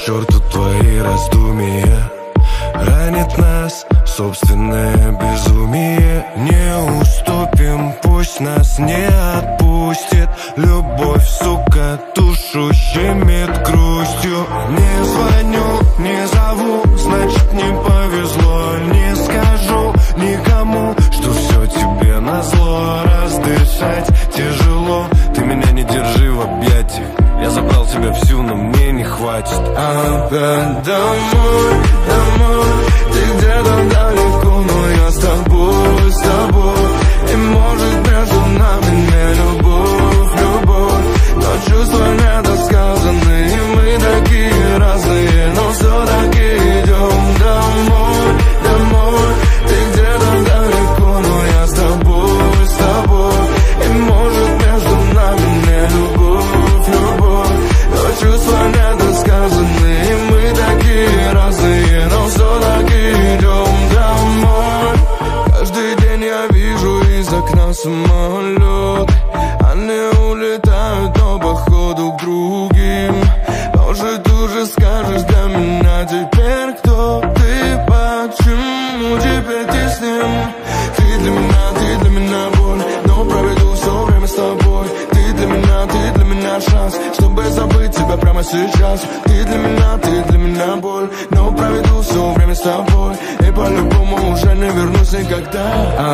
черту твои раздумья. Ранит нас собственное безумие. Не уступим, пусть нас не отпустит. Любовь, сука, душу щемит грустью. Не звоню, не зову, значит не повезло. Не скажу никому, что все тебе назло. Раздышать тяжело, ты меня не держи в объятиях. Я забрал тебя всю, но мне не хватит. Опять домой, домой. Ты где-то далеко, но я с тобой, с тобой. И может между нами не любовь, любовь, но чувства недосказанные. И мы такие разные, но все-таки идем домой, домой. Ты где-то далеко, но я с тобой, с тобой. И может между нами не любовь, любовь, но чувства недосказанные. И мы такие разные, но все-таки идем домой. Каждый день я вижу из окна самолет. Они улетают, но походу к другим. Может, уже скажешь для меня теперь, кто ты, почему теперь ты с ним? Ты для меня боль, но проведу все время с тобой. Ты для меня шанс, чтобы забыть тебя прямо сейчас. Ты для меня боль, но проведу все время с тобой. И по-любому уже не вернусь никогда.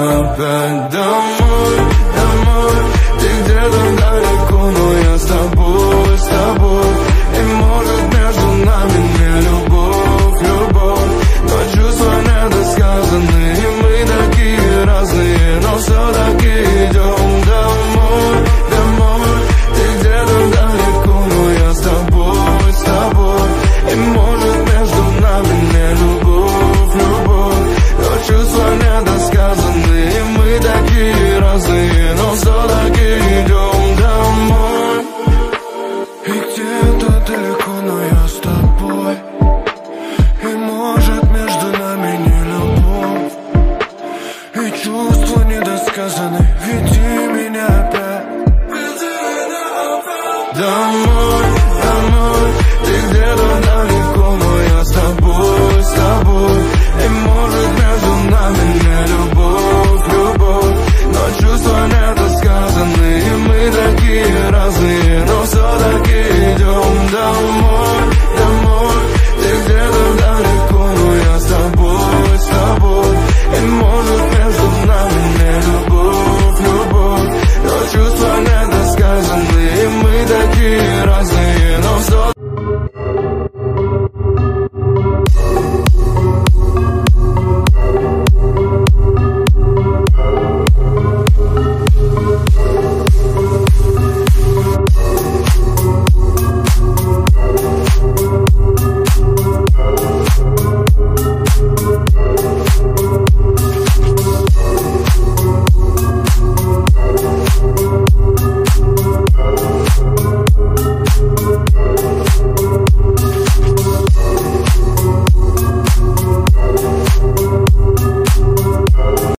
Опять домой, домой. Ты где-то далеко, но я с тобой, с тобой. И может между нами не любовь, любовь, но чувства недосказанные. И мы такие разные, но все-таки идем домой, домой. Ты где-то далеко, но я с тобой, с тобой. И может между нами не любовь, любовь, но чувства недосказанные. И мы такие разные, но все-таки идем домой. И где-то далеко, но я с тобой. И может между нами не любовь, и чувства недосказаны. Веди меня опять домой, домой. Ты где-то далеко, но я с тобой, с тобой. И может между нами не любовь, любовь, но чувства недосказаны. И мы такие разные,